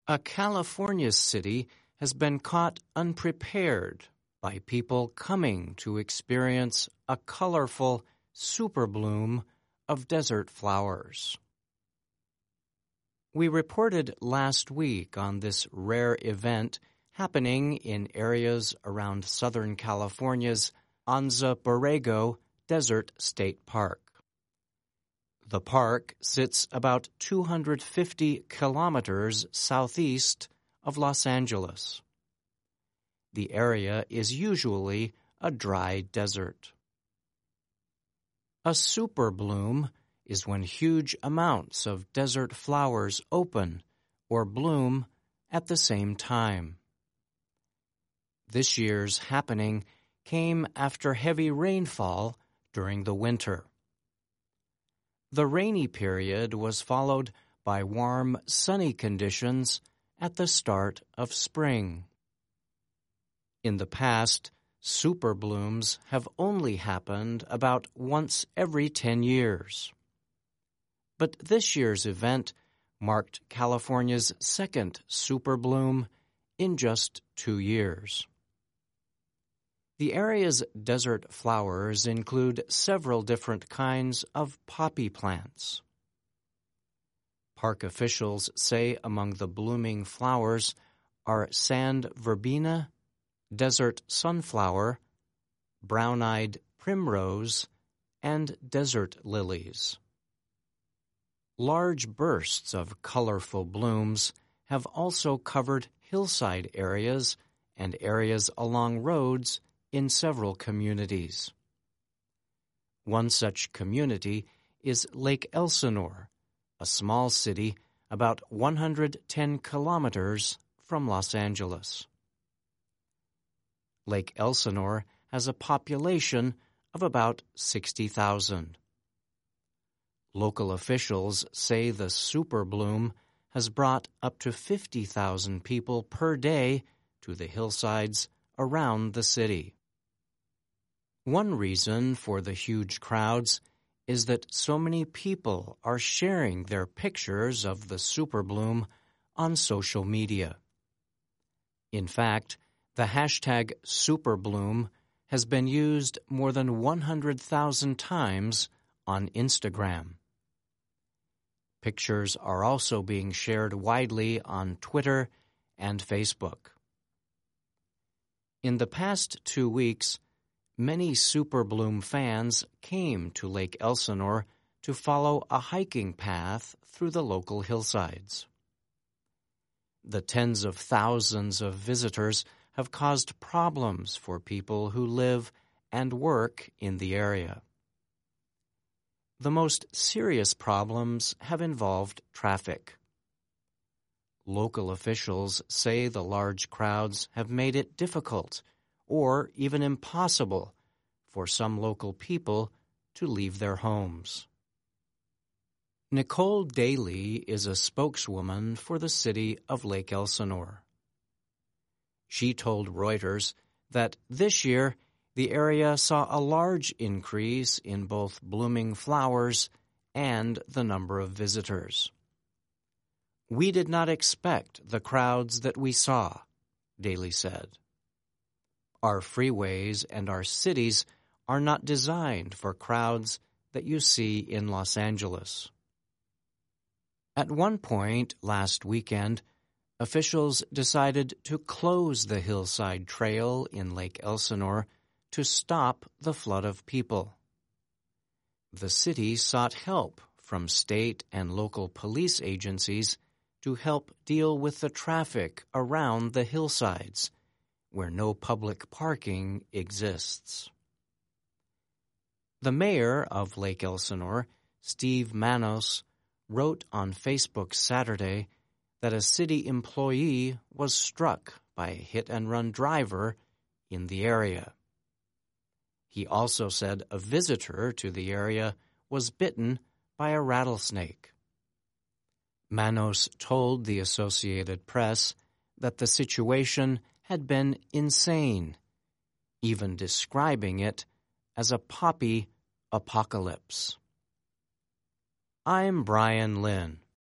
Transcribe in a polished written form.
A California city has been caught unprepared by people coming to experience a colorful superbloom of desert flowers. We reported last week on this rare event happening in areas around Southern California's Anza Borrego Desert State Park. The park sits about 250 kilometers southeast of Los Angeles. The area is usually a dry desert. A superbloom is when huge amounts of desert flowers open or bloom at the same time. This year's happening came after heavy rainfall during the winter. The rainy period was followed by warm, sunny conditions at the start of spring. In the past, superblooms have only happened about once every 10 years. But this year's event marked California's second superbloom in just 2 years. The area's desert flowers include several different kinds of poppy plants. Park officials say among the blooming flowers are sand verbena, desert sunflower, brown-eyed primrose, and desert lilies. Large bursts of colorful blooms have also covered hillside areas and areas along roads in several communities. One such community is Lake Elsinore, a small city about 110 kilometers from Los Angeles. Lake Elsinore has a population of about 60,000. Local officials say the superbloom has brought up to 50,000 people per day to the hillsides around the city. One reason for the huge crowds is that so many people are sharing their pictures of the superbloom on social media. In fact, the hashtag superbloom has been used more than 100,000 times on Instagram. Pictures are also being shared widely on Twitter and Facebook. In the past 2 weeks, many superbloom fans came to Lake Elsinore to follow a hiking path through the local hillsides. The tens of thousands of visitors have caused problems for people who live and work in the area. The most serious problems have involved traffic. Local officials say the large crowds have made it difficult or even impossible for some local people to leave their homes. Nicole Daly is a spokeswoman for the city of Lake Elsinore. She told Reuters that this year the area saw a large increase in both blooming flowers and the number of visitors. "We did not expect the crowds that we saw," Daly said. "Our freeways and our cities are not designed for crowds that you see in Los Angeles." At one point last weekend, officials decided to close the hillside trail in Lake Elsinore to stop the flood of people. The city sought help from state and local police agencies to help deal with the traffic around the hillsides, where no public parking exists. The mayor of Lake Elsinore, Steve Manos, wrote on Facebook Saturday that a city employee was struck by a hit-and-run driver in the area. He also said a visitor to the area was bitten by a rattlesnake. Manos told the Associated Press that the situation had been insane, even describing it as a poppy apocalypse. I'm Brian Lynn.